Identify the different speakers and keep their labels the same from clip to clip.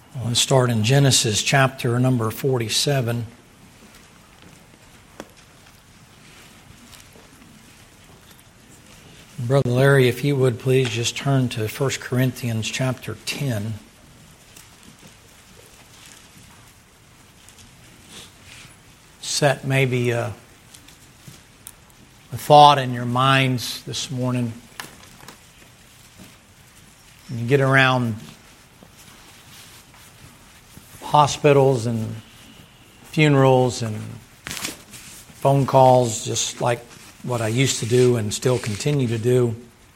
Speaker 1: Let's start in Genesis chapter number 47. Brother Larry, if you would please just turn to 1 Corinthians chapter 10. Set maybe a thought in your minds this morning. When you get around hospitals and funerals and phone calls, just like what I used to do and still continue to do,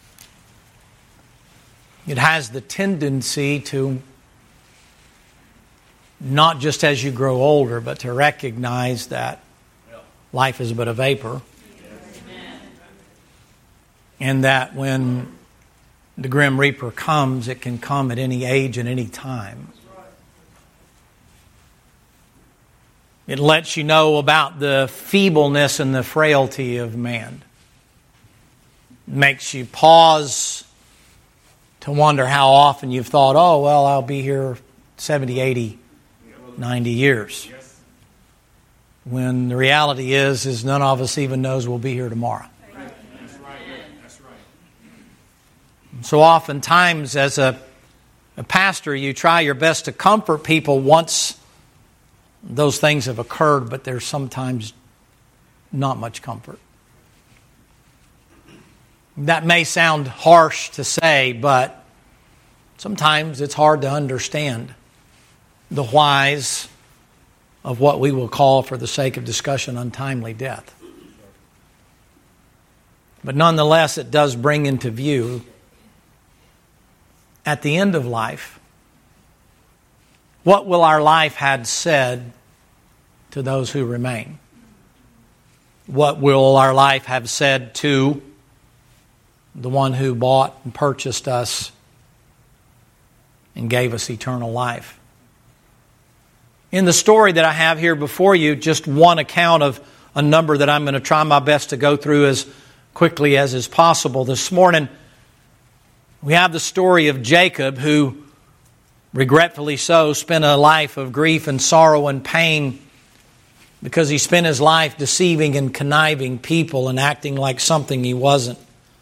Speaker 1: it has the tendency to, not just as you grow older, but to recognize that life is but a vapor. And that when the grim reaper comes, it can come at any age and any time. It lets you know about the feebleness and the frailty of man. It makes you pause to wonder how often you've thought, oh, well, I'll be here 70, 80, 90 years. When the reality is none of us even knows we'll be here tomorrow.
Speaker 2: That's right.
Speaker 1: So oftentimes as a pastor, you try your best to comfort people once those things have occurred, but there's sometimes not much comfort. That may sound harsh to say, but sometimes it's hard to understand the whys of what we will call, for the sake of discussion, untimely death. But nonetheless, it does bring into view, at the end of life, what will our life have said to those who remain? What will our life have said to the one who bought and purchased us and gave us eternal life? In the story that I have here before you, just one account of a number that I'm going to try my best to go through as quickly as is possible. This morning, we have the story of Jacob, who, regretfully so, spent a life of grief and sorrow and pain because he spent his life deceiving and conniving people and acting like something he wasn't.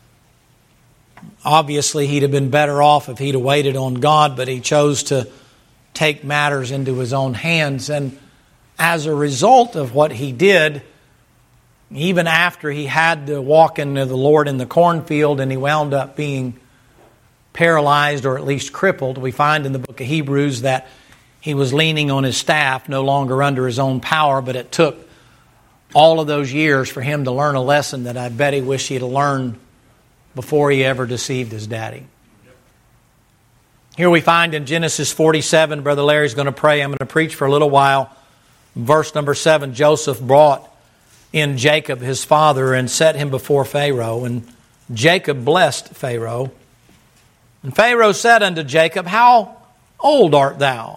Speaker 1: Obviously, he'd have been better off if he'd have waited on God, but he chose to take matters into his own hands. And as a result of what he did, even after he had to walk into the Lord in the cornfield and he wound up being paralyzed or at least crippled, we find in the book of Hebrews that he was leaning on his staff, no longer under his own power, but it took all of those years for him to learn a lesson that I bet he wished he'd have learned before he ever deceived his daddy. Here we find in Genesis 47, Brother Larry's going to pray. I'm going to preach for a little while. Verse number 7, Joseph brought in Jacob his father and set him before Pharaoh. And Jacob blessed Pharaoh. And Pharaoh said unto Jacob, How old art thou?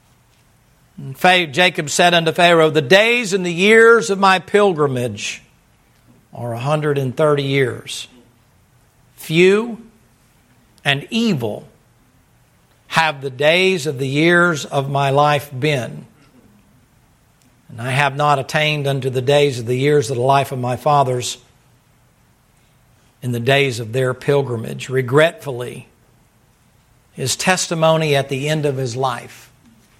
Speaker 1: And Jacob said unto Pharaoh, The days and the years of my pilgrimage are 130 years. Few and evil have the days of the years of my life been. And I have not attained unto the days of the years of the life of my fathers in the days of their pilgrimage. Regretfully, his testimony at the end of his life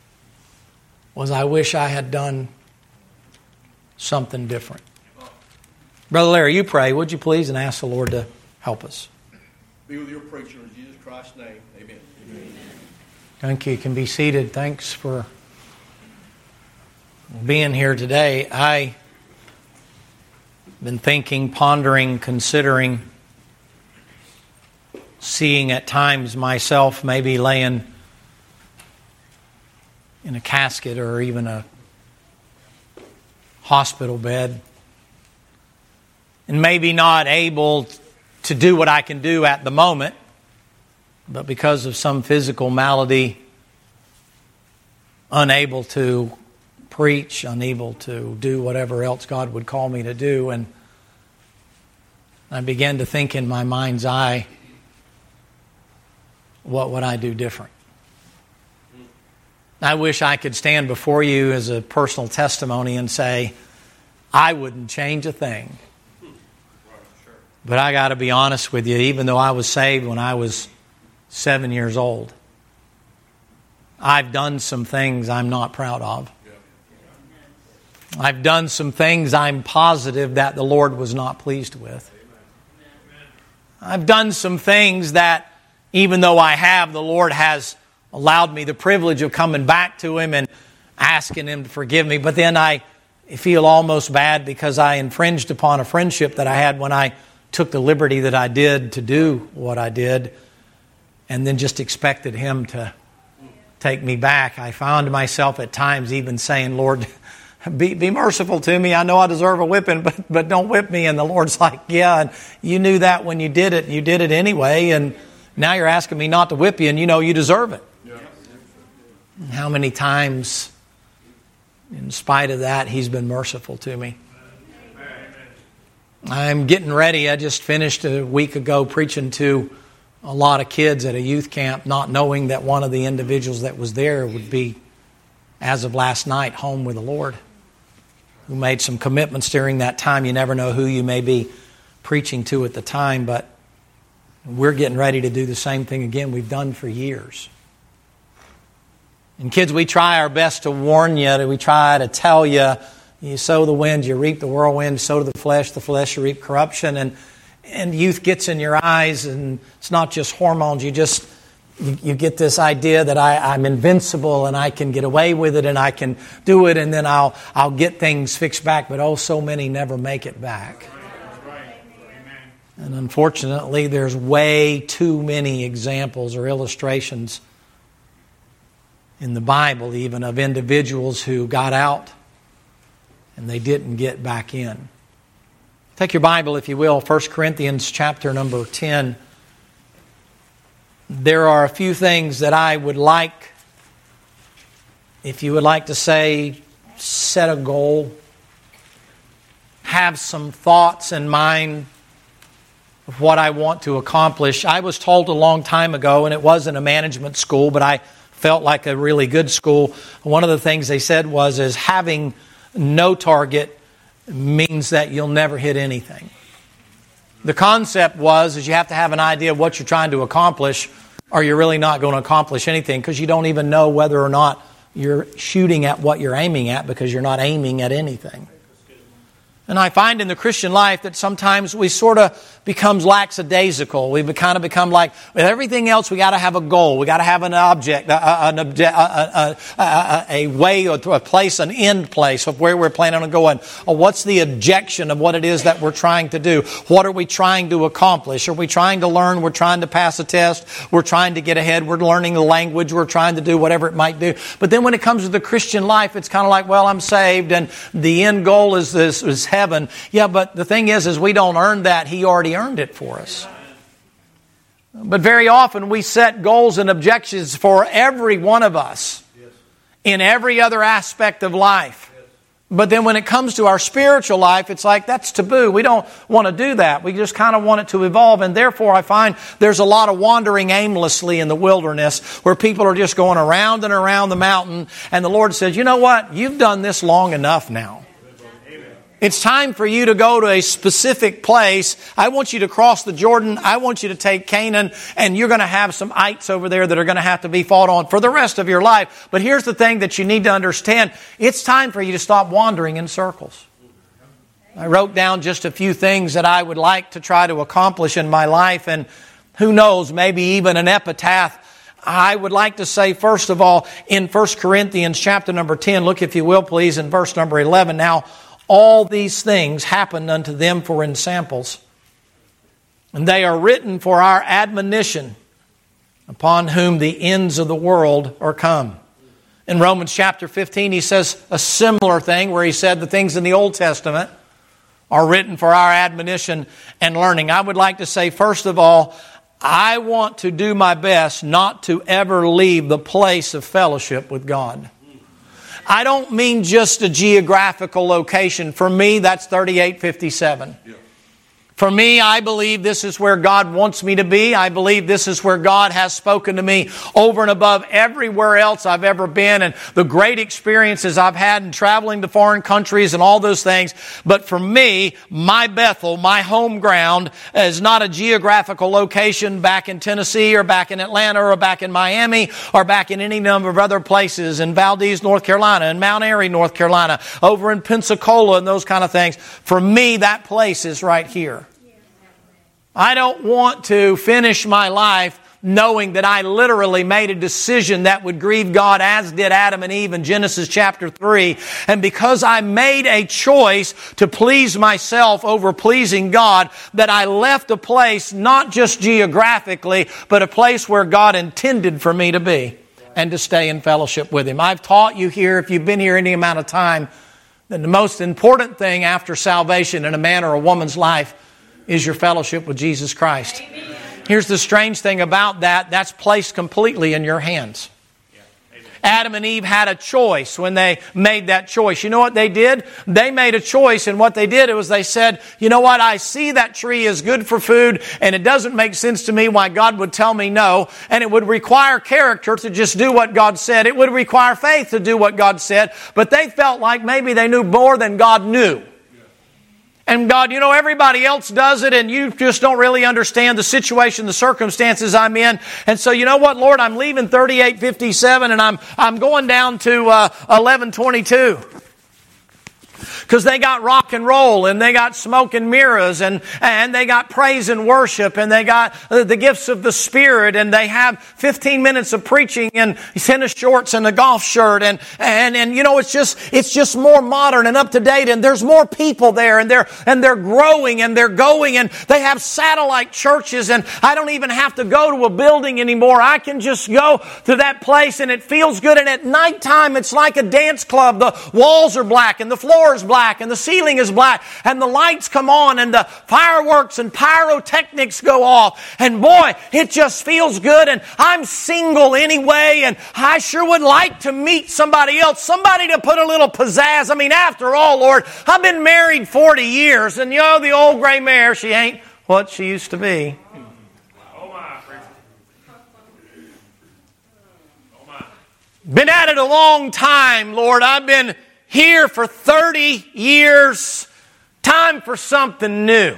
Speaker 1: was, I wish I had done something different. Brother Larry, you pray, would you please, and ask the Lord to help us.
Speaker 2: Be with your preacher in Jesus Christ's name. Amen.
Speaker 1: Thank you. You can be seated. Thanks for being here today. I've been thinking, pondering, considering, seeing at times myself maybe laying in a casket or even a hospital bed, and maybe not able to do what I can do at the moment, but because of some physical malady, unable to preach, unable to do whatever else God would call me to do. And I began to think in my mind's eye, what would I do different? I wish I could stand before you as a personal testimony and say, I wouldn't change a thing. But I got to be honest with you, even though I was saved when I was 7 years old, I've done some things I'm not proud of. I've done some things I'm positive that the Lord was not pleased with. I've done some things that, even though I have, the Lord has allowed me the privilege of coming back to Him and asking Him to forgive me. But then I feel almost bad because I infringed upon a friendship that I had when I took the liberty that I did to do what I did, and then just expected Him to take me back. I found myself at times even saying, Lord, be merciful to me. I know I deserve a whipping, but don't whip me. And the Lord's like, yeah, and you knew that when you did it, and you did it anyway, and now you're asking me not to whip you, and you know you deserve it. Yeah. How many times, in spite of that, He's been merciful to me. I'm getting ready. I just finished a week ago preaching to a lot of kids at a youth camp, not knowing that one of the individuals that was there would be, as of last night, home with the Lord, who made some commitments during that time. You never know who you may be preaching to at the time, but we're getting ready to do the same thing again we've done for years. And kids, we try our best to warn you. We try to tell you, you sow the wind, you reap the whirlwind, sow to the flesh, you reap corruption. And youth gets in your eyes, and it's not just hormones. You get this idea that I'm invincible and I can get away with it and I can do it, and then I'll get things fixed back. But so many never make it back. And unfortunately, there's way too many examples or illustrations in the Bible even of individuals who got out and they didn't get back in. Take your Bible, if you will, 1 Corinthians chapter number 10. There are a few things that I would like, if you would like to say, set a goal, have some thoughts in mind of what I want to accomplish. I was told a long time ago, and it wasn't a management school, but I felt like a really good school. One of the things they said is having no target means that you'll never hit anything. The concept is you have to have an idea of what you're trying to accomplish, or you're really not going to accomplish anything, because you don't even know whether or not you're shooting at what you're aiming at, because you're not aiming at anything. And I find in the Christian life that sometimes we sort of becomes lackadaisical. We kind of become like, with everything else, we got to have a goal. We got to have an object, a way or a place, an end place of where we're planning on going. Or what's the objection of what it is that we're trying to do? What are we trying to accomplish? Are we trying to learn? We're trying to pass a test. We're trying to get ahead. We're learning the language. We're trying to do whatever it might do. But then when it comes to the Christian life, it's kind of like, well, I'm saved and the end goal is heaven. Yeah, but the thing is we don't earn that. He already earned it for us. But very often we set goals and objectives for every one of us in every other aspect of life. But then when it comes to our spiritual life, it's like that's taboo. We don't want to do that. We just kind of want it to evolve. And therefore I find there's a lot of wandering aimlessly in the wilderness where people are just going around and around the mountain. And the Lord says, you know what? You've done this long enough now. It's time for you to go to a specific place. I want you to cross the Jordan. I want you to take Canaan, and you're going to have some ites over there that are going to have to be fought on for the rest of your life. But here's the thing that you need to understand. It's time for you to stop wandering in circles. I wrote down just a few things that I would like to try to accomplish in my life, and who knows, maybe even an epitaph. I would like to say, first of all, in 1 Corinthians chapter number 10, look if you will please, in verse number 11. Now, all these things happened unto them for ensamples, and they are written for our admonition, upon whom the ends of the world are come. In Romans chapter 15, he says a similar thing where he said the things in the Old Testament are written for our admonition and learning. I would like to say, first of all, I want to do my best not to ever leave the place of fellowship with God. I don't mean just a geographical location. For me, that's 3857. Yeah. For me, I believe this is where God wants me to be. I believe this is where God has spoken to me over and above everywhere else I've ever been and the great experiences I've had in traveling to foreign countries and all those things. But for me, my Bethel, my home ground, is not a geographical location back in Tennessee or back in Atlanta or back in Miami or back in any number of other places in Valdez, North Carolina, and Mount Airy, North Carolina, over in Pensacola and those kind of things. For me, that place is right here. I don't want to finish my life knowing that I literally made a decision that would grieve God, as did Adam and Eve in Genesis chapter 3. And because I made a choice to please myself over pleasing God, that I left a place not just geographically, but a place where God intended for me to be and to stay in fellowship with Him. I've taught you here, if you've been here any amount of time, that the most important thing after salvation in a man or a woman's life is your fellowship with Jesus Christ. Amen. Here's the strange thing about that. That's placed completely in your hands. Adam and Eve had a choice when they made that choice. You know what they did? They made a choice, and what they did was they said, you know what, I see that tree is good for food, and it doesn't make sense to me why God would tell me no, and it would require character to just do what God said. It would require faith to do what God said, but they felt like maybe they knew more than God knew. And God, you know, everybody else does it, and you just don't really understand the situation, the circumstances I'm in. And so, you know what, Lord, I'm leaving 3857, and I'm going down to 1122. Because they got rock and roll, and they got smoke and mirrors, and they got praise and worship, and they got the gifts of the Spirit, and they have 15 minutes of preaching in tennis shorts and a golf shirt, and you know, it's just more modern and up to date, and there's more people there, and they're growing, and they're going, and they have satellite churches, and I don't even have to go to a building anymore. I can just go to that place, and it feels good, and at nighttime it's like a dance club. The walls are black, and the floor is black, and the ceiling is black, and the lights come on, and the fireworks and pyrotechnics go off, and boy, it just feels good. And I'm single anyway, and I sure would like to meet somebody else, somebody to put a little pizzazz. I mean, after all, Lord, I've been married 40 years, and you know, the old gray mare, she ain't what she used to be. Been at it a long time, Lord. I've been here for 30 years. Time for something new.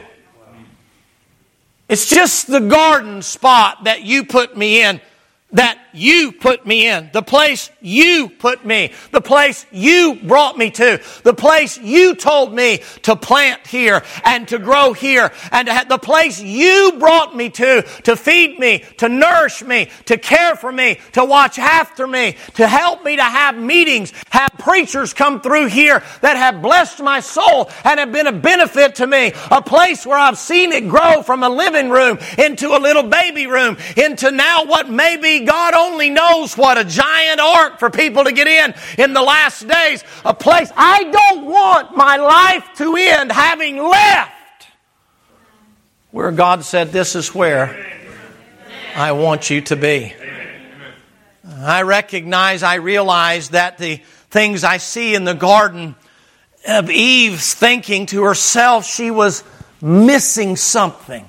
Speaker 1: It's just the garden spot that you put me in. That you put me in. The place you put me. The place you brought me to. The place you told me to plant here and to grow here. And to have the place you brought me to feed me, to nourish me, to care for me, to watch after me, to help me to have meetings, have preachers come through here that have blessed my soul and have been a benefit to me. A place where I've seen it grow from a living room into a little baby room, into now what may be, God only knows what, a giant ark for people to get in the last days. A place I don't want my life to end having left where God said, this is where I want you to be. I realize that the things I see in the garden of Eve's thinking to herself, she was missing something.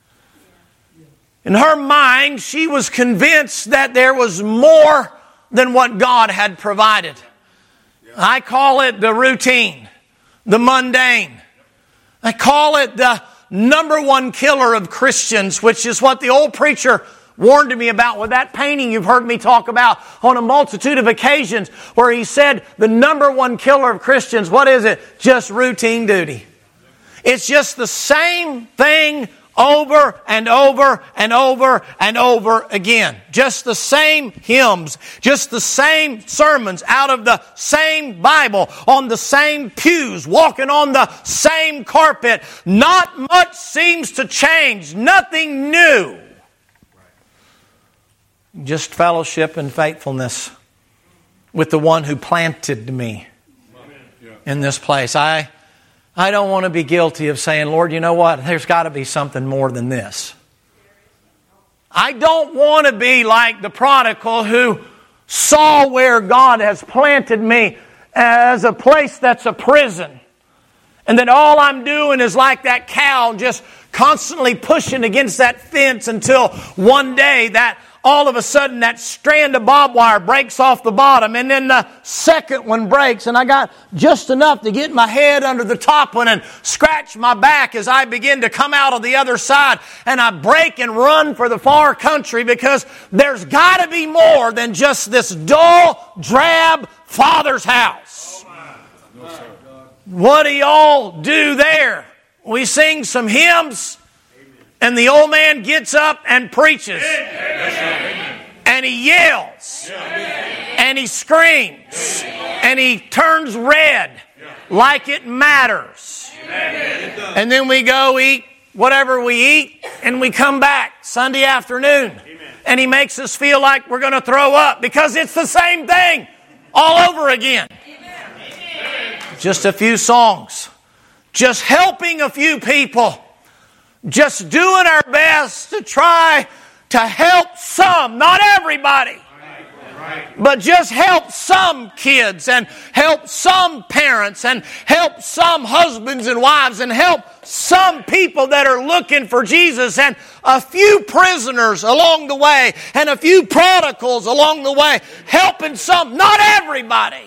Speaker 1: In her mind, she was convinced that there was more than what God had provided. I call it the routine, the mundane. I call it the number one killer of Christians, which is what the old preacher warned me about with that painting you've heard me talk about on a multitude of occasions, where he said the number one killer of Christians, what is it? Just routine duty. It's just the same thing over and over and over and over again. Just the same hymns, just the same sermons out of the same Bible, on the same pews, walking on the same carpet. Not much seems to change. Nothing new. Just fellowship and faithfulness with the one who planted me in this place. I don't want to be guilty of saying, Lord, you know what? There's got to be something more than this. I don't want to be like the prodigal who saw where God has planted me as a place that's a prison. And that all I'm doing is like that cow, just constantly pushing against that fence until one day that all of a sudden that strand of barbed wire breaks off the bottom, and then the second one breaks, and I got just enough to get my head under the top one and scratch my back as I begin to come out of the other side, and I break and run for the far country, because there's got to be more than just this dull, drab Father's house. What do y'all do there? We sing some hymns, and the old man gets up and preaches. And he yells. And he screams. And he turns red like it matters. And then we go eat whatever we eat, and we come back Sunday afternoon. And he makes us feel like we're going to throw up, because it's the same thing all over again. Just a few songs. Just helping a few people. Just doing our best to try to help some, not everybody, but just help some kids, and help some parents, and help some husbands and wives, and help some people that are looking for Jesus, and a few prisoners along the way, and a few prodigals along the way, helping some, not everybody,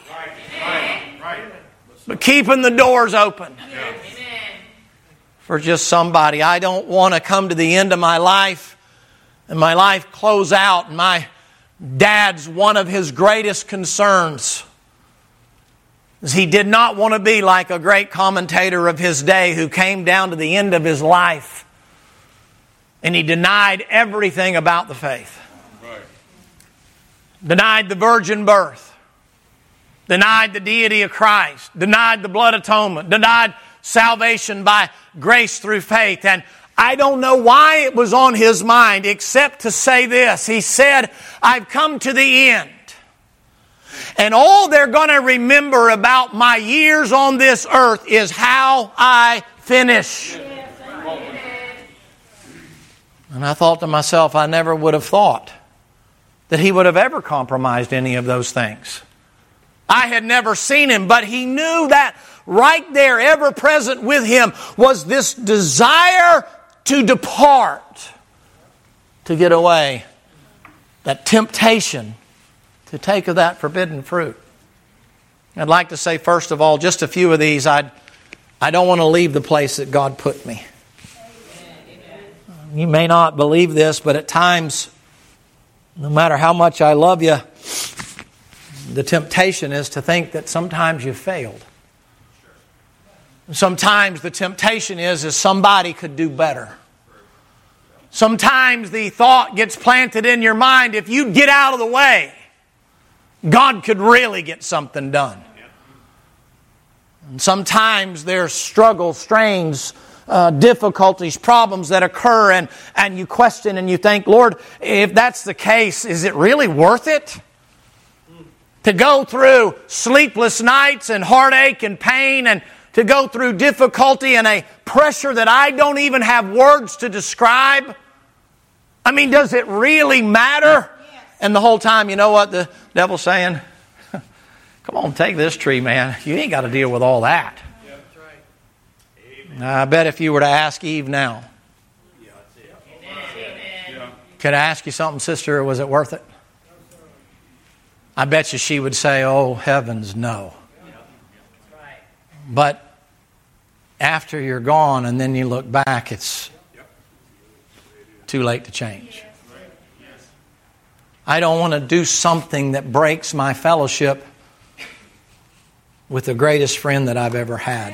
Speaker 1: but keeping the doors open. For just somebody. I don't want to come to the end of my life and my life close out. My dad's one of his greatest concerns is he did not want to be like a great commentator of his day who came down to the end of his life and he denied everything about the faith. Right. Denied the virgin birth. Denied the deity of Christ. Denied the blood atonement. Denied salvation by grace through faith. And I don't know why it was on his mind except to say this. He said, I've come to the end. And all they're going to remember about my years on this earth is how I finish. And I thought to myself, I never would have thought that he would have ever compromised any of those things. I had never seen him, but he knew that right there, ever present with him, was this desire to depart, to get away, that temptation to take of that forbidden fruit. I'd like to say, first of all, just a few of these. I don't want to leave the place that God put me. You may not believe this, but at times, no matter how much I love you, the temptation is to think that sometimes you failed. Sometimes the temptation is somebody could do better. Sometimes the thought gets planted in your mind, if you get out of the way, God could really get something done. And sometimes there's struggles, strains, difficulties, problems that occur, and you question and you think, Lord, if that's the case, is it really worth it? To go through sleepless nights and heartache and pain, and to go through difficulty and a pressure that I don't even have words to describe. I mean, does it really matter? Yes. And the whole time, you know what the devil's saying? Come on, take this tree, man. You ain't got to deal with all that. Yeah, that's right. Amen. I bet if you were to ask Eve now, could I ask you something, sister? Was it worth it? I bet you she would say, oh, heavens, no. But after you're gone and then you look back, it's too late to change. I don't want to do something that breaks my fellowship with the greatest friend that I've ever had.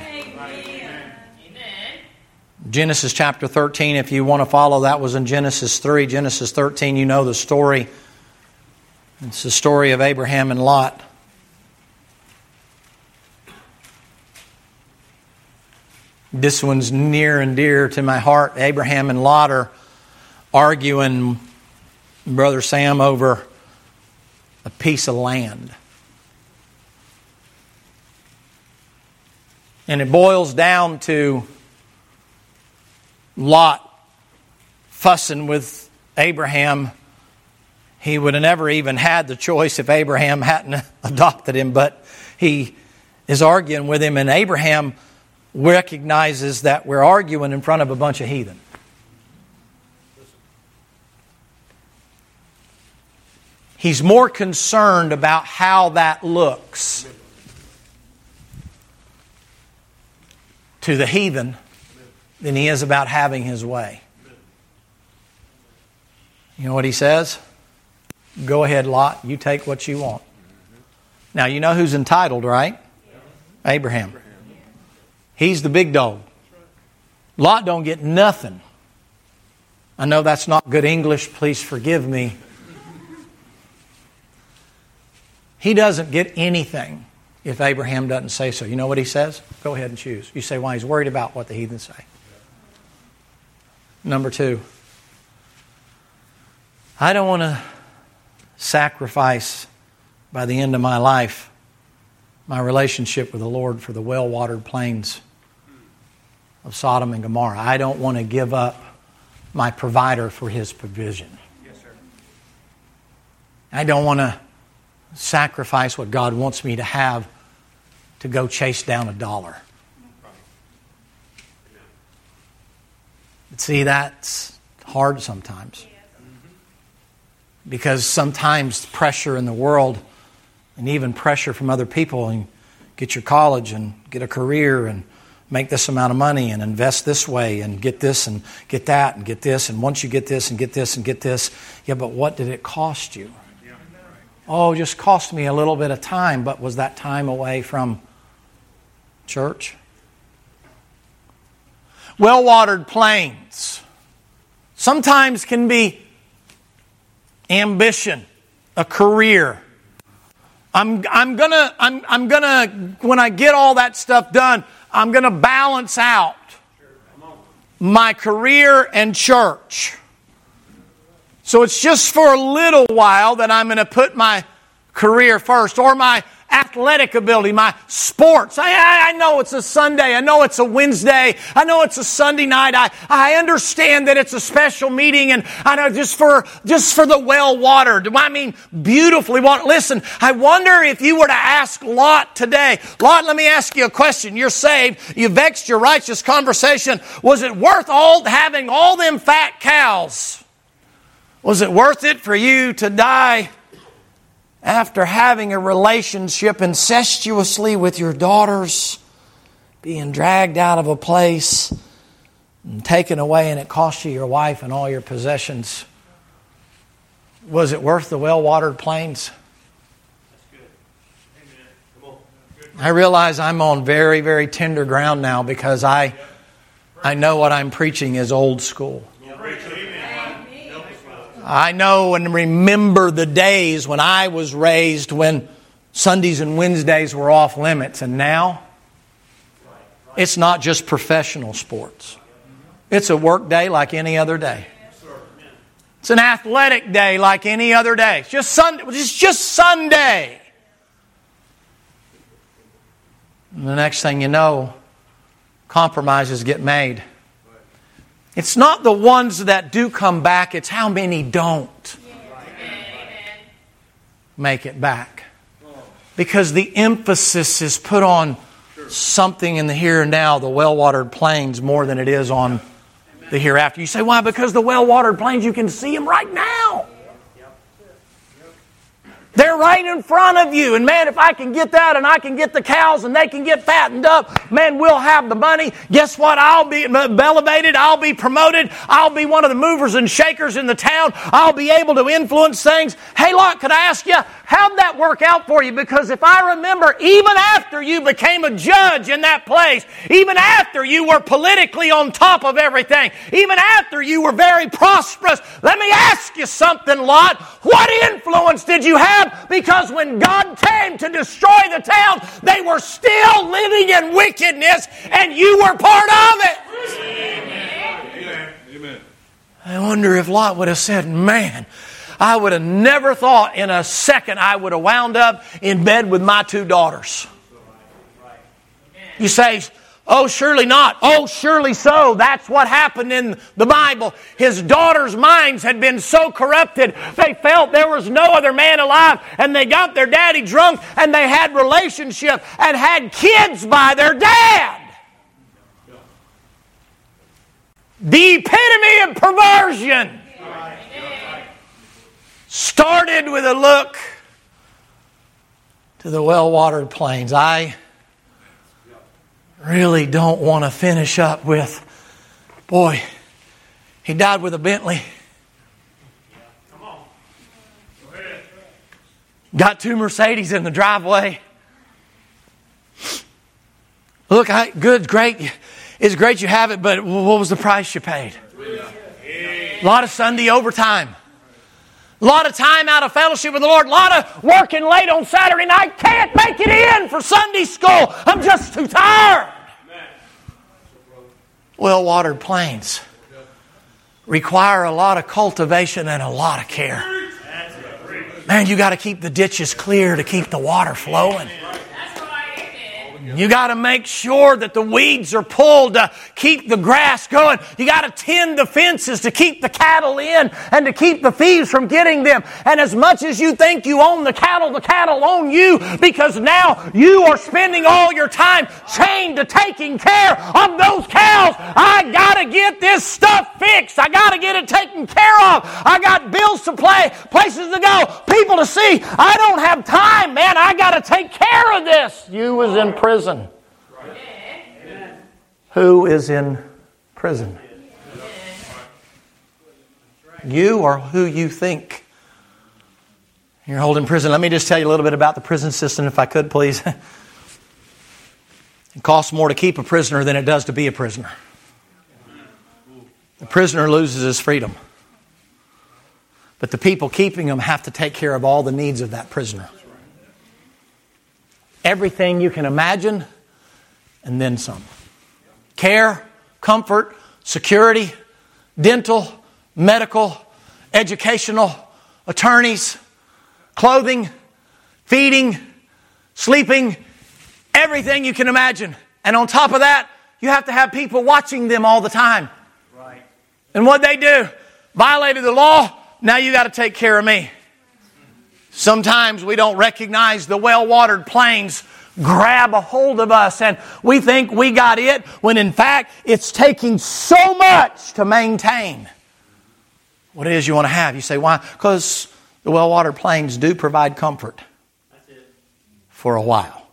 Speaker 1: Genesis chapter 13, if you want to follow, that was in Genesis 3. Genesis 13, you know the story. It's the story of Abraham and Lot. This one's near and dear to my heart. Abraham and Lot are arguing, Brother Sam, over a piece of land. And it boils down to Lot fussing with Abraham. He would have never even had the choice if Abraham hadn't adopted him, but he is arguing with him, and Abraham recognizes that we're arguing in front of a bunch of heathen. He's more concerned about how that looks to the heathen than he is about having his way. You know what he says? Go ahead, Lot. You take what you want. Now, you know who's entitled, right? Abraham. He's the big dog. Lot don't get nothing. I know that's not good English. Please forgive me. He doesn't get anything if Abraham doesn't say so. You know what he says? Go ahead and choose. You say, why? He's worried about what the heathen say. Number 2. I don't want to sacrifice by the end of my life my relationship with the Lord for the well-watered plains of Sodom and Gomorrah. I don't want to give up my provider for His provision.
Speaker 2: Yes, sir.
Speaker 1: I don't want to sacrifice what God wants me to have to go chase down a dollar. But see, that's hard sometimes. Because sometimes pressure in the world and even pressure from other people, and get your college and get a career and make this amount of money and invest this way and get this and get that and get this, and once you get this and get this and get this, yeah, but what did it cost you? Oh, it just cost me a little bit of time, but was that time away from church? Well-watered plains sometimes can be ambition, a career. I'm gonna when I get all that stuff done, I'm gonna balance out my career and church. So it's just for a little while that I'm going to put my career first, or my athletic ability, my sports. I know it's a Sunday. I know it's a Wednesday. I know it's a Sunday night. I understand that it's a special meeting, and I know just for the well-watered. I mean, beautifully watered. Listen, I wonder if you were to ask Lot today, Lot, let me ask you a question. You're saved. You vexed your righteous conversation. Was it worth having all them fat cows? Was it worth it for you to die after having a relationship incestuously with your daughters, being dragged out of a place and taken away, and it cost you your wife and all your possessions? Was it worth the well-watered plains?
Speaker 2: That's good. Amen. Come on. Good.
Speaker 1: I realize I'm on very, very tender ground now, because I know what I'm preaching is old school. I know and remember the days when I was raised, when Sundays and Wednesdays were off limits. And now, it's not just professional sports. It's a work day like any other day. It's an athletic day like any other day. It's just Sunday. It's just Sunday. And the next thing you know, compromises get made. It's not the ones that do come back, it's how many don't make it back. Because the emphasis is put on something in the here and now, the well-watered plains, more than it is on the hereafter. You say, why? Because the well-watered plains, you can see them right now. They're right in front of you. And man, if I can get that, and I can get the cows, and they can get fattened up, man, we'll have the money. Guess what? I'll be elevated. I'll be promoted. I'll be one of the movers and shakers in the town. I'll be able to influence things. Hey, Lot, could I ask you, how'd that work out for you? Because if I remember, even after you became a judge in that place, even after you were politically on top of everything, even after you were very prosperous, let me ask you something, Lot. What influence did you have? Because when God came to destroy the town, they were still living in wickedness, and you were part of it.
Speaker 2: Amen. Amen.
Speaker 1: I wonder if Lot would have said, man, I would have never thought in a second I would have wound up in bed with my 2 daughters. You say, oh, surely not. Oh, surely so. That's what happened in the Bible. His daughters' minds had been so corrupted, they felt there was no other man alive, and they got their daddy drunk, and they had relationship and had kids by their dad. the epitome of perversion, started with a look to the well-watered plains. I really don't want to finish up with, boy, he died with a Bentley.
Speaker 2: Come on. Go ahead.
Speaker 1: Got 2 Mercedes in the driveway. Look, good, great. It's great you have it, but what was the price you paid? A lot of Sunday overtime. A lot of time out of fellowship with the Lord. A lot of working late on Saturday night. Can't make it in for Sunday school. I'm just too tired. Well-watered plains require a lot of cultivation and a lot of care. Man, you got to keep the ditches clear to keep the water flowing. You got to make sure that the weeds are pulled to keep the grass going. You got to tend the fences to keep the cattle in and to keep the thieves from getting them. And as much as you think you own the cattle own you, because now you are spending all your time chained to taking care of those cows. I got to get this stuff fixed. I got to get it taken care of. I got bills to pay, places to go, people to see. I don't have time, man. I got to take care of this. You was in prison. Who is in prison? You or who you think you're holding in prison. Let me just tell you a little bit about the prison system, if I could, please. It costs more to keep a prisoner than it does to be a prisoner. The prisoner loses his freedom. But the people keeping him have to take care of all the needs of that prisoner. Everything you can imagine, and then some. Care, comfort, security, dental, medical, educational, attorneys, clothing, feeding, sleeping, everything you can imagine. And on top of that, you have to have people watching them all the time. Right. And what they do, violated the law, now you got to take care of me. Sometimes we don't recognize the well-watered plains grab a hold of us and we think we got it when in fact it's taking so much to maintain what it is you want to have. You say, why? Because the well-watered plains do provide comfort for a while.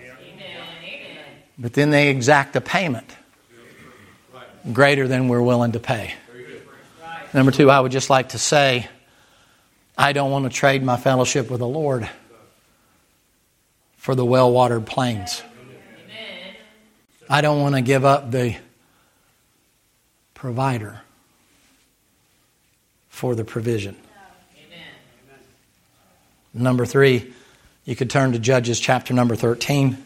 Speaker 1: But then they exact a payment greater than we're willing to pay. Number 2, I would just like to say, I don't want to trade my fellowship with the Lord for the well-watered plains. I don't want to give up the provider for the provision. Number 3, you could turn to Judges chapter number 13.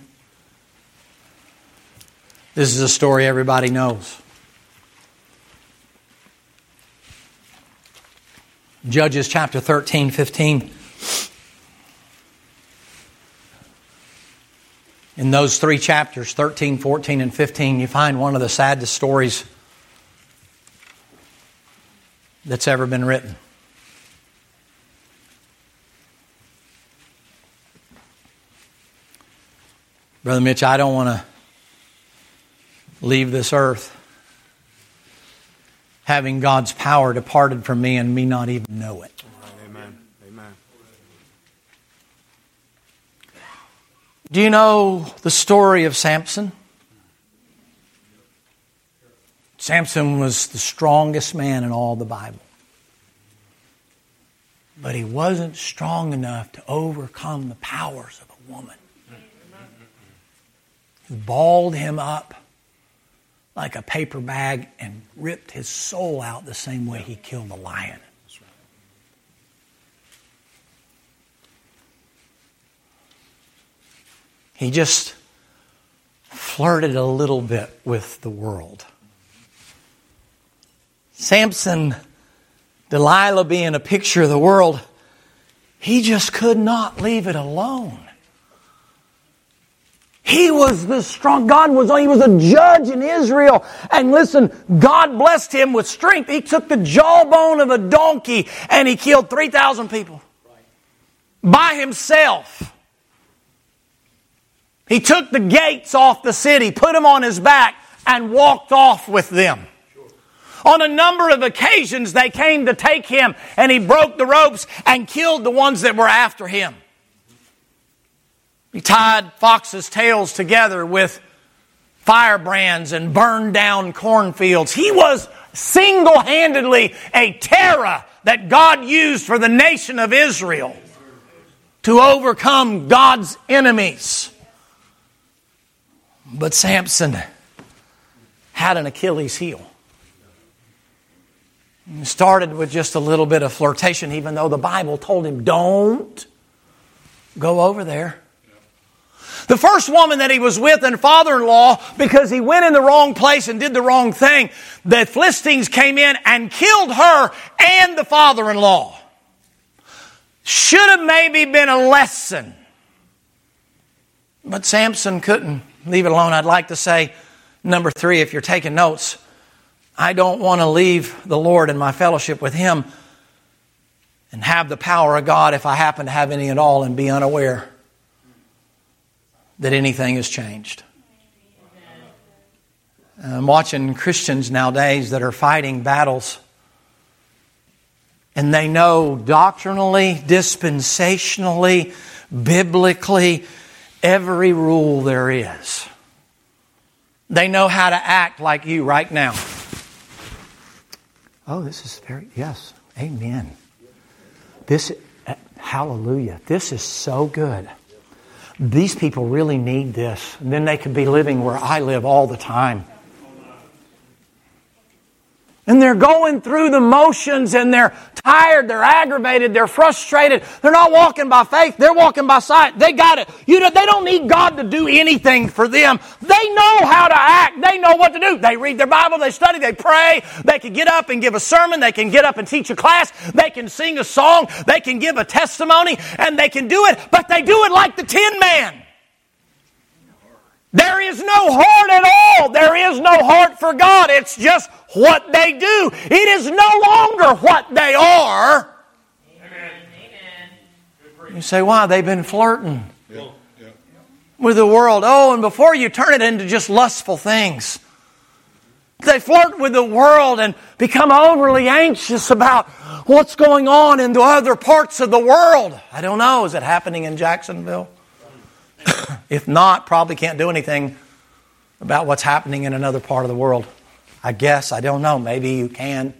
Speaker 1: This is a story everybody knows. Judges chapter 13, 15. In those 3 chapters, 13, 14, and 15, you find one of the saddest stories that's ever been written. Brother Mitch, I don't want to leave this earth having God's power departed from me and me not even know it.
Speaker 2: Amen. Amen.
Speaker 1: Do you know the story of Samson? Samson was the strongest man in all the Bible. But he wasn't strong enough to overcome the powers of a woman who balled him up like a paper bag and ripped his soul out the same way he killed a lion. He just flirted a little bit with the world. Samson, Delilah being a picture of the world, he just could not leave it alone. He was the strong. He was a judge in Israel. And listen, God blessed him with strength. He took the jawbone of a donkey and he killed 3,000 people. By himself. He took the gates off the city, put them on his back, and walked off with them. On a number of occasions, they came to take him, and he broke the ropes and killed the ones that were after him. He tied foxes' tails together with firebrands and burned down cornfields. He was single-handedly a terror that God used for the nation of Israel to overcome God's enemies. But Samson had an Achilles heel. It started with just a little bit of flirtation, even though the Bible told him, don't go over there. The first woman that he was with and father-in-law, because he went in the wrong place and did the wrong thing, the Philistines came in and killed her and the father-in-law. Should have maybe been a lesson. But Samson couldn't leave it alone. I'd like to say, number 3, if you're taking notes, I don't want to leave the Lord in my fellowship with Him and have the power of God, if I happen to have any at all, and be unaware that anything has changed. I'm watching Christians nowadays that are fighting battles, and they know doctrinally, dispensationally, biblically, every rule there is. They know how to act like you right now. Oh, this is yes, amen. Hallelujah. This is so good. These people really need this. And then they could be living where I live all the time. And they're going through the motions, and they're tired, they're aggravated, they're frustrated. They're not walking by faith, they're walking by sight. They got it. They don't need God to do anything for them. They know how to act. They know what to do. They read their Bible, they study, they pray. They can get up and give a sermon. They can get up and teach a class. They can sing a song. They can give a testimony, and they can do it, but they do it like the Tin Man. There is no heart at all. There is no heart for God. It's just what they do. It is no longer what they are. Amen. You say, why? They've been flirting with the world. Oh, and before you turn it into just lustful things, they flirt with the world and become overly anxious about what's going on in the other parts of the world. I don't know. Is it happening in Jacksonville? If not, probably can't do anything about what's happening in another part of the world. I guess. I don't know. Maybe you can.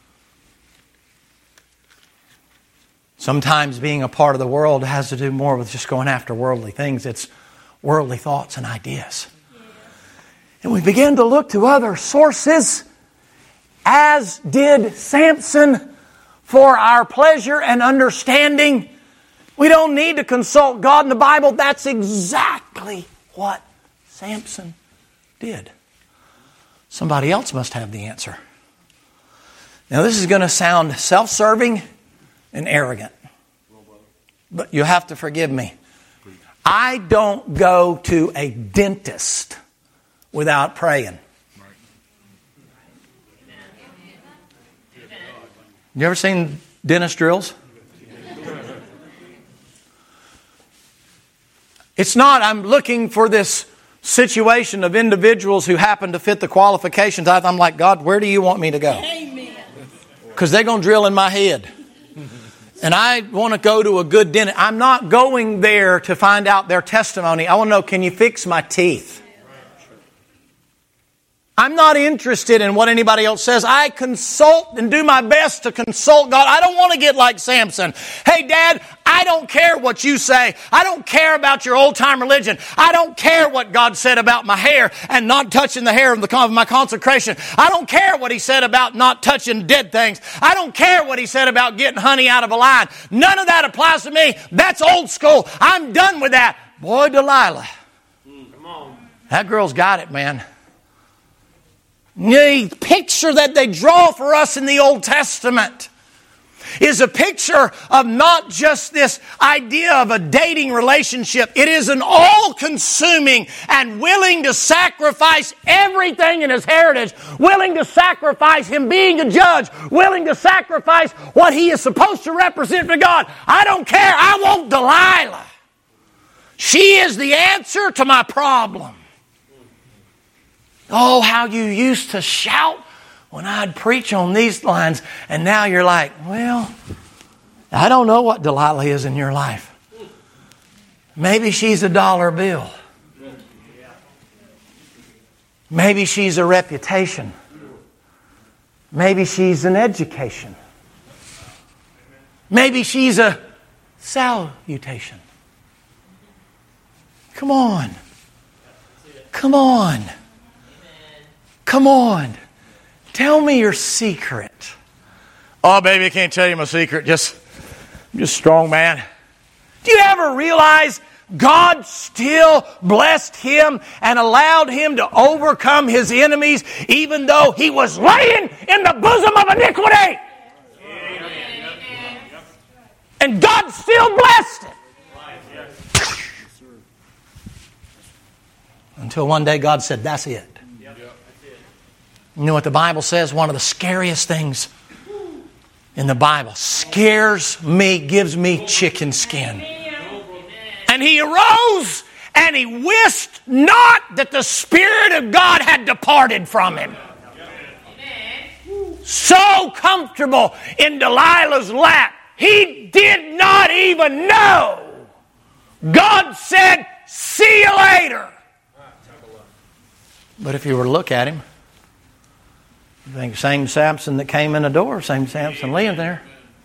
Speaker 1: Sometimes being a part of the world has to do more with just going after worldly things. It's worldly thoughts and ideas. And we begin to look to other sources, as did Samson, for our pleasure and understanding. We don't need to consult God in the Bible. That's exactly what Samson did. Somebody else must have the answer. Now, this is going to sound self-serving and arrogant, but you have to forgive me. I don't go to a dentist without praying. You ever seen dentist drills? It's not, I'm looking for this situation of individuals who happen to fit the qualifications. I'm like, God, where do you want me to go? Because they're going to drill in my head. And I want to go to a good dentist. I'm not going there to find out their testimony. I want to know, can you fix my teeth? I'm not interested in what anybody else says. I consult and do my best to consult God. I don't want to get like Samson. Hey, Dad, I don't care what you say. I don't care about your old-time religion. I don't care what God said about my hair and not touching the hair of my consecration. I don't care what He said about not touching dead things. I don't care what He said about getting honey out of a lion. None of that applies to me. That's old school. I'm done with that. Boy, Delilah.
Speaker 2: Come on.
Speaker 1: That girl's got it, man. The picture that they draw for us in the Old Testament is a picture of not just this idea of a dating relationship. It is an all-consuming and willing to sacrifice everything in his heritage, willing to sacrifice him being a judge, willing to sacrifice what he is supposed to represent to God. I don't care. I want Delilah. She is the answer to my problem. Oh, how you used to shout when I'd preach on these lines, and now you're like, well, I don't know what Delilah is in your life. Maybe she's a dollar bill. Maybe she's a reputation. Maybe she's an education. Maybe she's a salutation. Come on. Come on. Come on. Tell me your secret. Oh, baby, I can't tell you my secret. I'm just strong, man. Do you ever realize God still blessed him and allowed him to overcome his enemies even though he was laying in the bosom of iniquity? And God still blessed it. Until one day God said, that's it. You know what the Bible says? One of the scariest things in the Bible scares me, gives me chicken skin. And he arose and he wist not that the Spirit of God had departed from him. So comfortable in Delilah's lap, he did not even know. God said, see you later. But if you were to look at him, you think same Samson that came in the door, same Samson laying there.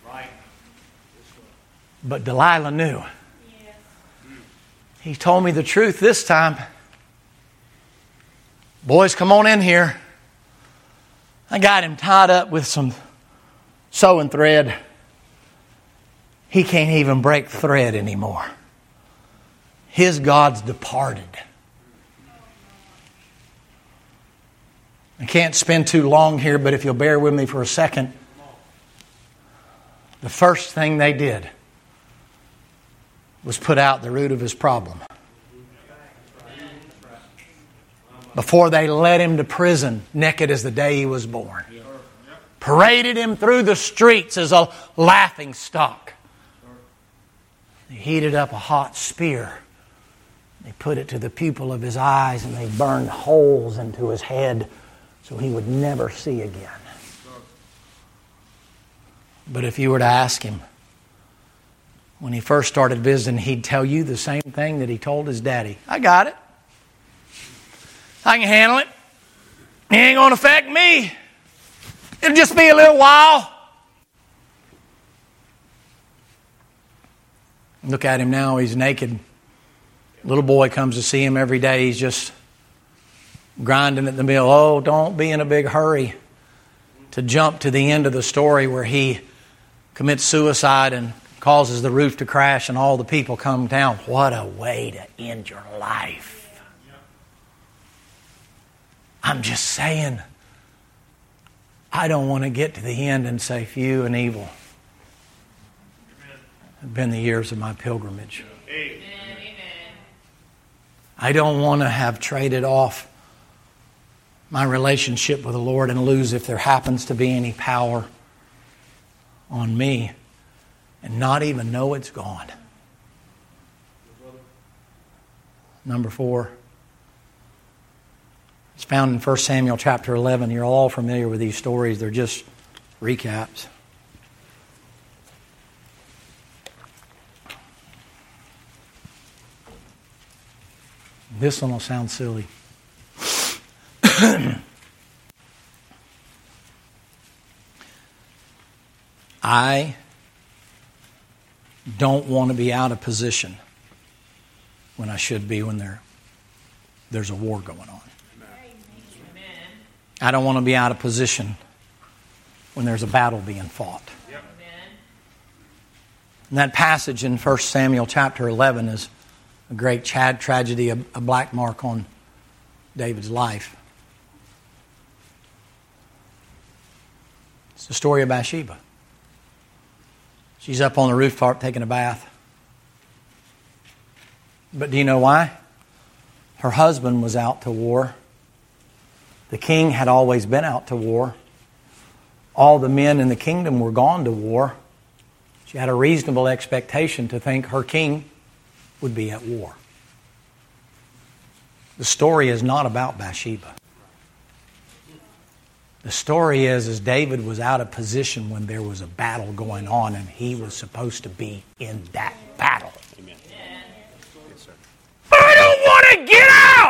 Speaker 1: But Delilah knew. He told me the truth this time. Boys, come on in here. I got him tied up with some sewing thread. He can't even break thread anymore. His God's departed. I can't spend too long here, but if you'll bear with me for a second. The first thing they did was put out the root of his problem. Before they led him to prison, naked as the day he was born. Paraded him through the streets as a laughing stock. They heated up a hot spear. They put it to the pupil of his eyes and they burned holes into his head so he would never see again. But if you were to ask him, when he first started visiting, he'd tell you the same thing that he told his daddy. I got it. I can handle it. It ain't going to affect me. It'll just be a little while. Look at him now. He's naked. Little boy comes to see him every day. He's just grinding at the mill. Oh, don't be in a big hurry to jump to the end of the story where he commits suicide and causes the roof to crash and all the people come down. What a way to end your life. I'm just saying, I don't want to get to the end and say few and evil have been the years of my pilgrimage. Amen. I don't want to have traded off my relationship with the Lord and lose if there happens to be any power on me and not even know it's gone. Number 4. It's found in 1 Samuel chapter 11. You're all familiar with these stories. They're just recaps. This one will sound silly. I don't want to be out of position when I should be when there's a war going on. I don't want to be out of position when there's a battle being fought. And that passage in 1 Samuel chapter 11 is a great tragedy, a black mark on David's life. It's the story of Bathsheba. She's up on the rooftop taking a bath. But do you know why? Her husband was out to war. The king had always been out to war. All the men in the kingdom were gone to war. She had a reasonable expectation to think her king would be at war. The story is not about Bathsheba. The story is David was out of position when there was a battle going on, and he was supposed to be in that battle. Amen. I don't want to get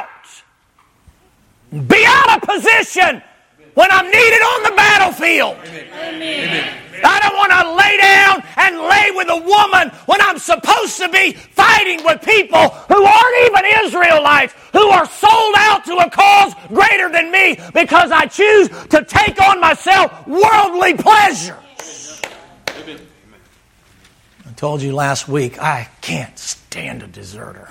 Speaker 1: out! Be out of position when I'm needed on the battlefield. Amen. I don't want to lay down and lay with a woman when I'm supposed to be fighting with people who aren't even Israelites, who are sold out to a cause greater than me because I choose to take on myself worldly pleasures. Amen. I told you last week, I can't stand a deserter.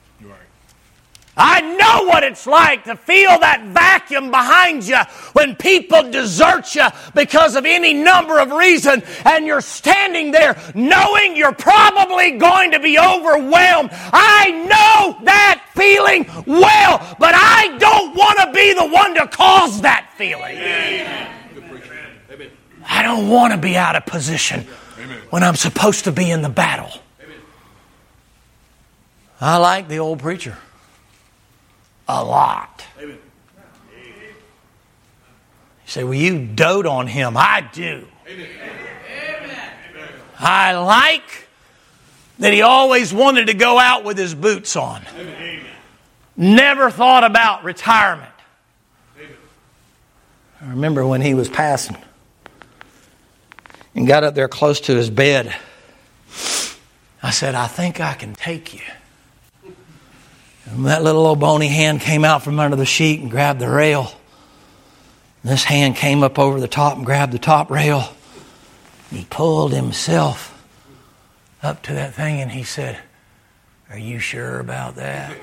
Speaker 1: I know what it's like to feel that vacuum behind you when people desert you because of any number of reasons, and you're standing there knowing you're probably going to be overwhelmed. I know that feeling well, but I don't want to be the one to cause that feeling. Amen. I don't want to be out of position when I'm supposed to be in the battle. I like the old preacher. A lot. Amen. You say, well, you dote on him. I do. Amen. I like that he always wanted to go out with his boots on. Amen. Never thought about retirement. Amen. I remember when he was passing and got up there close to his bed. I said, I think I can take you. And that little old bony hand came out from under the sheet and grabbed the rail. And this hand came up over the top and grabbed the top rail. He pulled himself up to that thing and he said, are you sure about that?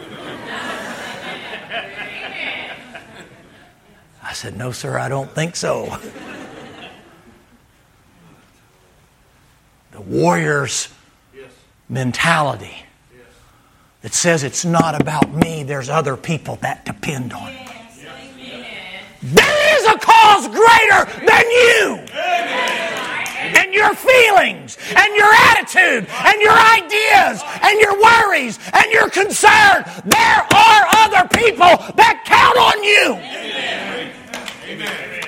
Speaker 1: I said, no, sir, I don't think so. The warrior's mentality that says it's not about me, there's other people that depend on me. There is a cause greater than you. And your feelings, and your attitude, and your ideas, and your worries, and your concern. There are other people that count on you.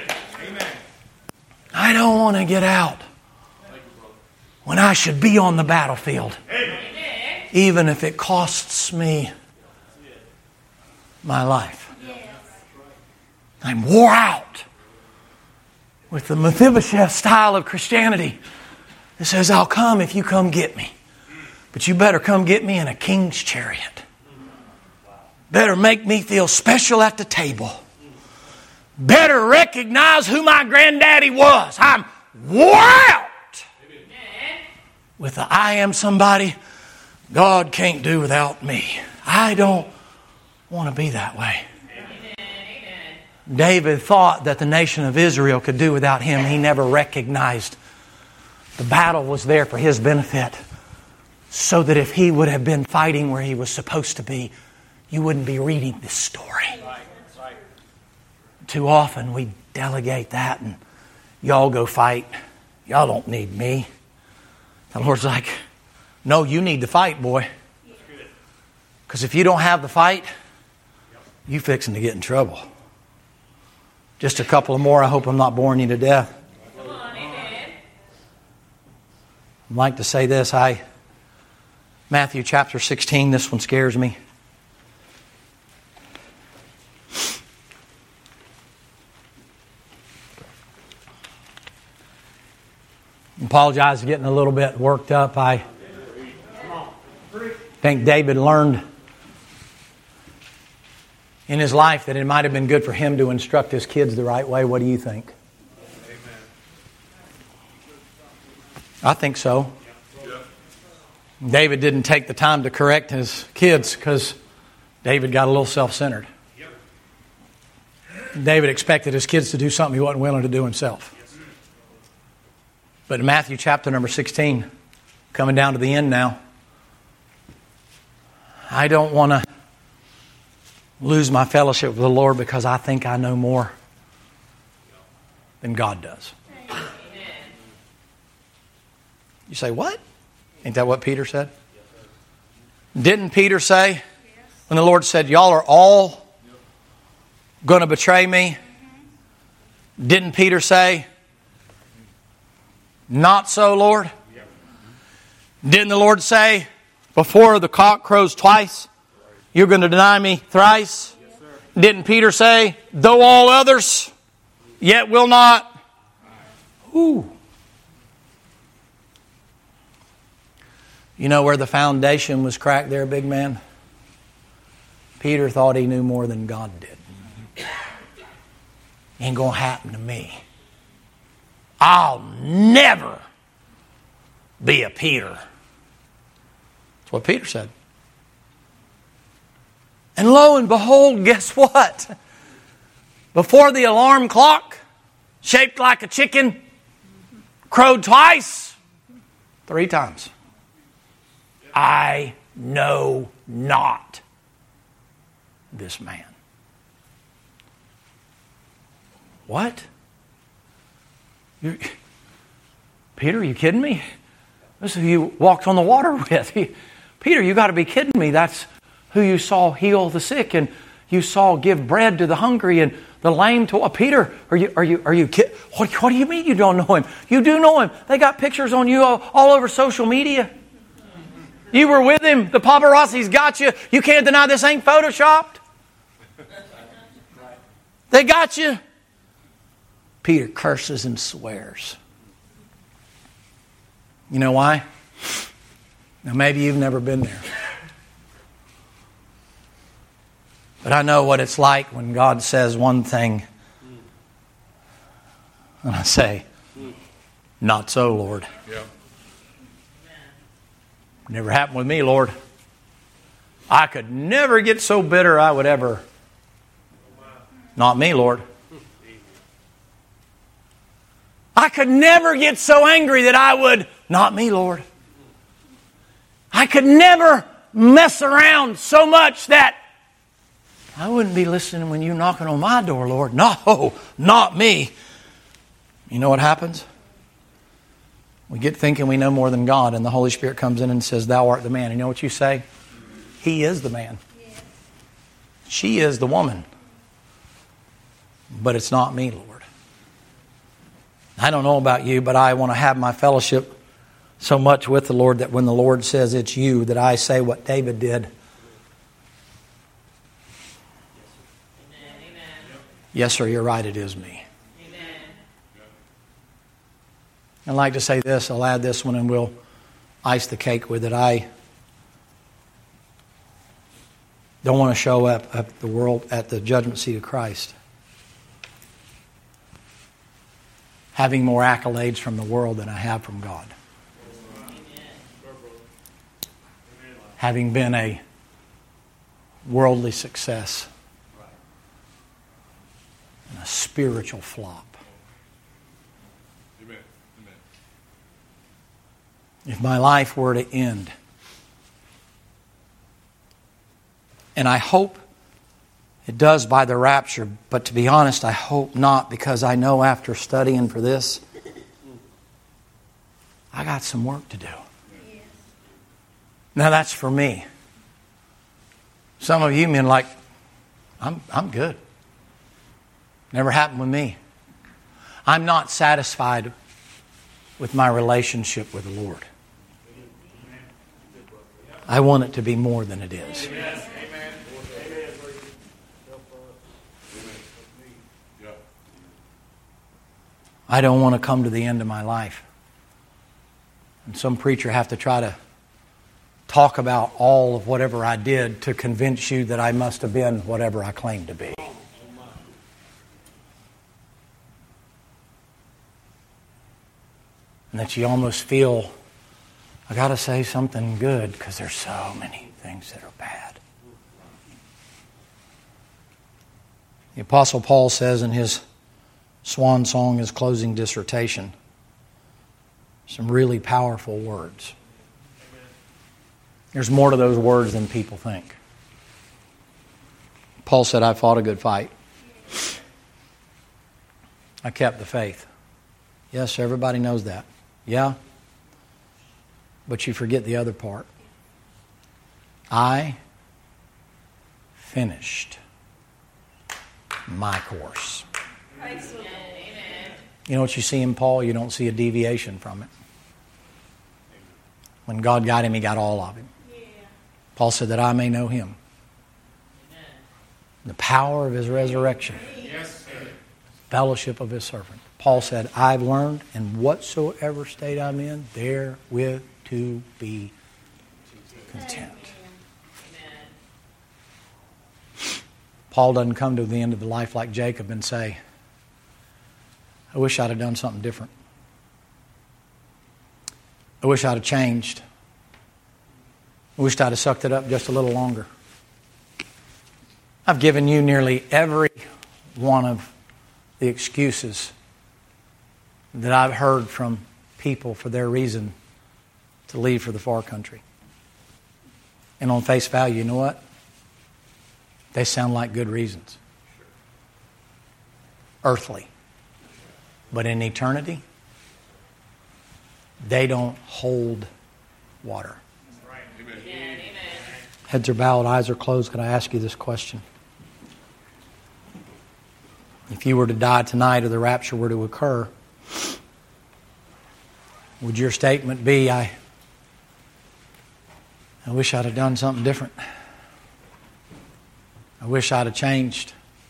Speaker 1: I don't want to get out when I should be on the battlefield. Even if it costs me my life. I'm wore out with the Mephibosheth style of Christianity that says, I'll come if you come get me. But you better come get me in a king's chariot. Better make me feel special at the table. Better recognize who my granddaddy was. I'm wore out with the I am somebody God can't do without me. I don't want to be that way. Amen. David thought that the nation of Israel could do without him. He never recognized the battle was there for his benefit, so that if he would have been fighting where he was supposed to be, you wouldn't be reading this story. Too often we delegate that and y'all go fight. Y'all don't need me. The Lord's like, no, you need to fight, boy. Because if you don't have the fight, you fixing to get in trouble. Just a couple of more. I hope I'm not boring you to death. I'd like to say this. Matthew chapter 16, this one scares me. I apologize for getting a little bit worked up. I think David learned in his life that it might have been good for him to instruct his kids the right way. What do you think? Amen. I think so. David didn't take the time to correct his kids because David got a little self-centered. David expected his kids to do something he wasn't willing to do himself. But in Matthew chapter number 16, coming down to the end now, I don't want to lose my fellowship with the Lord because I think I know more than God does. Amen. You say, what? Ain't that what Peter said? Didn't Peter say, when the Lord said, y'all are all going to betray me? Didn't Peter say, "Not so, Lord"? Didn't the Lord say, "Before the cock crows twice, you're going to deny me thrice"? Didn't Peter say, "Though all others, yet will not"? Ooh. You know where the foundation was cracked there, big man? Peter thought he knew more than God did. Ain't going to happen to me. I'll never be a Peter. That's what Peter said. And lo and behold, guess what? Before the alarm clock, shaped like a chicken, crowed twice, 3 times. I know not this man. What? Peter, are you kidding me? This is who you walked on the water with. Peter, you got to be kidding me. That's who you saw heal the sick, and you saw give bread to the hungry and the lame to. Peter, are you kidding? What do you mean you don't know him? You do know him. They got pictures on you all over social media. You were with him. The paparazzi's got you. You can't deny this ain't photoshopped. They got you. Peter curses and swears. You know why? Now maybe you've never been there. But I know what it's like when God says one thing and I say, "Not so, Lord." Yep. Never happened with me, Lord. I could never get so bitter I would ever. Not me, Lord. I could never get so angry that I would. Not me, Lord. I could never mess around so much that I wouldn't be listening when you're knocking on my door, Lord. No, not me. You know what happens? We get thinking we know more than God, and the Holy Spirit comes in and says, "Thou art the man." You know what you say? He is the man. She is the woman. But it's not me, Lord. I don't know about you, but I want to have my fellowship so much with the Lord that when the Lord says it's you, that I say what David did. Amen. Yes, sir, you're right, it is me. Amen. I'd like to say this, I'll add this one and we'll ice the cake with it. I don't want to show up at the world at the judgment seat of Christ having more accolades from the world than I have from God. Having been a worldly success and a spiritual flop. Amen. Amen. If my life were to end, and I hope it does by the rapture, but to be honest, I hope not, because I know after studying for this, I got some work to do. Now that's for me. Some of you men like, I'm good. Never happened with me. I'm not satisfied with my relationship with the Lord. I want it to be more than it is. I don't want to come to the end of my life and some preacher have to try to talk about all of whatever I did to convince you that I must have been whatever I claimed to be. And that you almost feel, I got to say something good because there's so many things that are bad. The Apostle Paul says in his swan song, his closing dissertation, some really powerful words. There's more to those words than people think. Paul said, I fought a good fight. I kept the faith. Yes, everybody knows that. Yeah? But you forget the other part. I finished my course. Excellent. You know what you see in Paul? You don't see a deviation from it. When God got him, He got all of him. Paul said that I may know Him. The power of His resurrection. Fellowship of His servant. Paul said, I've learned in whatsoever state I'm in, therewith to be content. Paul doesn't come to the end of the life like Jacob and say, I wish I'd have done something different. I wish I'd have changed. I wished I'd have sucked it up just a little longer. I've given you nearly every one of the excuses that I've heard from people for their reason to leave for the far country. And on face value, you know what? They sound like good reasons. Earthly. But in eternity, they don't hold water.
Speaker 2: Amen.
Speaker 1: Heads are bowed, eyes are closed. Can I ask you this question? If you were to die tonight or the rapture were to occur, would your statement be, I wish I'd have done something different. I wish I'd have changed.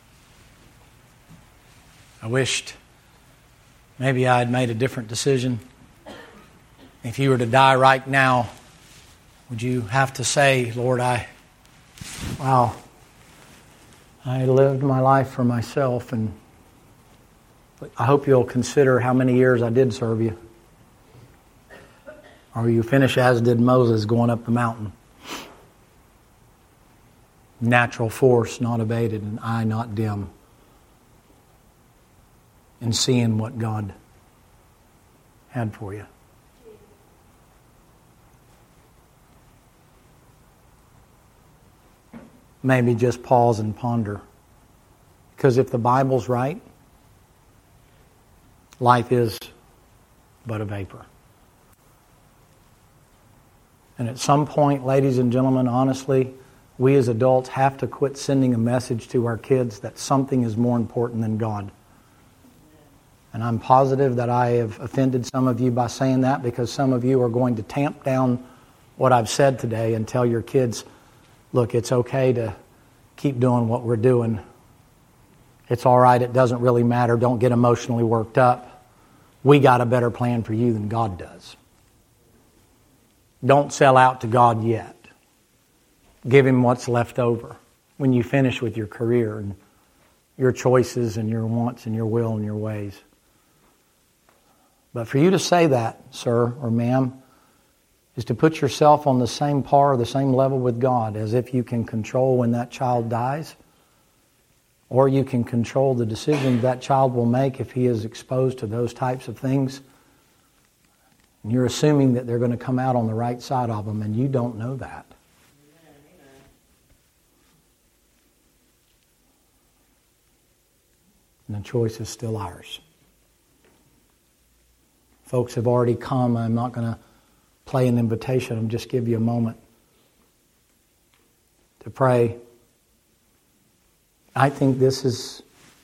Speaker 1: I wished maybe I had made a different decision. If you were to die right now, would you have to say, Lord, I lived my life for myself, and I hope you'll consider how many years I did serve you. Or you finish as did Moses going up the mountain. Natural force not abated and eye not dim. And seeing what God had for you. Maybe just pause and ponder. Because if the Bible's right, life is but a vapor. And at some point, ladies and gentlemen, honestly, we as adults have to quit sending a message to our kids that something is more important than God. And I'm positive that I have offended some of you by saying that, because some of you are going to tamp down what I've said today and tell your kids, look, it's okay to keep doing what we're doing. It's all right, it doesn't really matter. Don't get emotionally worked up. We got a better plan for you than God does. Don't sell out to God yet. Give Him what's left over when you finish with your career and your choices and your wants and your will and your ways. But for you to say that, sir or ma'am, is to put yourself on the same par or the same level with God, as if you can control when that child dies, or you can control the decisions that child will make if he is exposed to those types of things. And you're assuming that they're going to come out on the right side of them, and you don't know that. And the choice is still ours. Folks have already come. I'm not going to play an invitation. I'll just give you a moment to pray. I think this is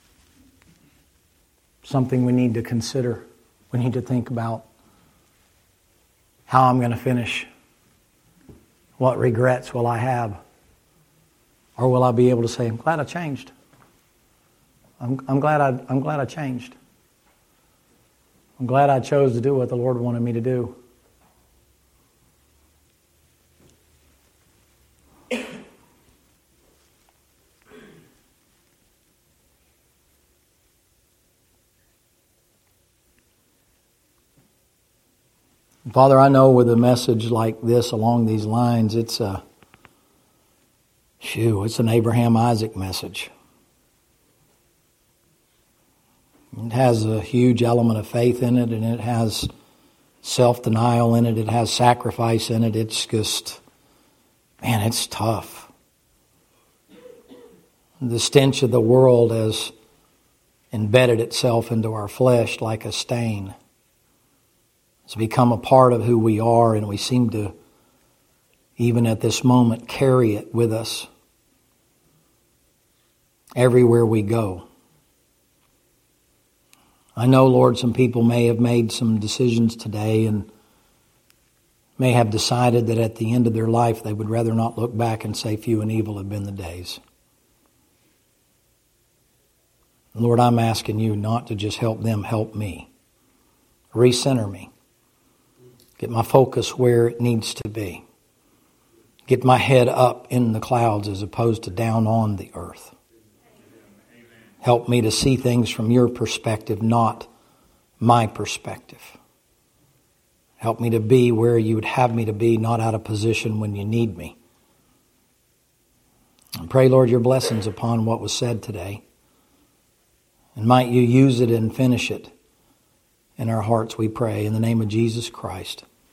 Speaker 1: something we need to consider. We need to think about how I'm going to finish. What regrets will I have? Or will I be able to say, I'm glad I changed. I'm glad I changed. I'm glad I chose to do what the Lord wanted me to do. Father, I know with a message like this along these lines, it's an Abraham Isaac message. It has a huge element of faith in it, and it has self-denial in it. It has sacrifice in it. It's just, man, it's tough. The stench of the world has embedded itself into our flesh like a stain. It's become a part of who we are, and we seem to, even at this moment, carry it with us everywhere we go. I know, Lord, some people may have made some decisions today and may have decided that at the end of their life they would rather not look back and say few and evil have been the days. Lord, I'm asking you not to just help them, help me. Recenter me. Get my focus where it needs to be. Get my head up in the clouds as opposed to down on the earth. Help me to see things from your perspective, not my perspective. Help me to be where you would have me to be, not out of position when you need me. I pray, Lord, your blessings upon what was said today. And might you use it and finish it in our hearts, we pray, in the name of Jesus Christ.